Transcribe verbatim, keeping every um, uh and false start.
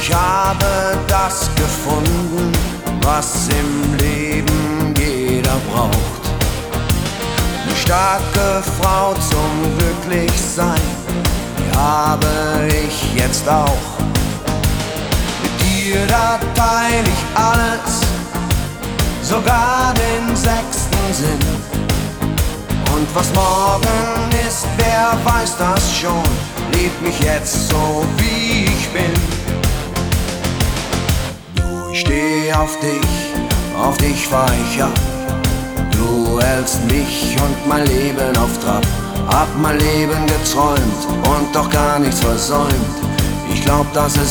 Ich habe das gefunden, was im Leben jeder braucht. Eine starke Frau zum Glücklichsein, die habe ich jetzt auch. Mit dir, da teil ich alles, sogar den sechsten Sinn. Und was morgen ist, wer weiß das schon, lieb mich jetzt so wie ich bin. Du, ich steh auf dich, auf dich fahr ich ab. Du hältst mich und mein Leben auf Trab. Hab mein Leben geträumt und doch gar nichts versäumt. Ich glaub, dass es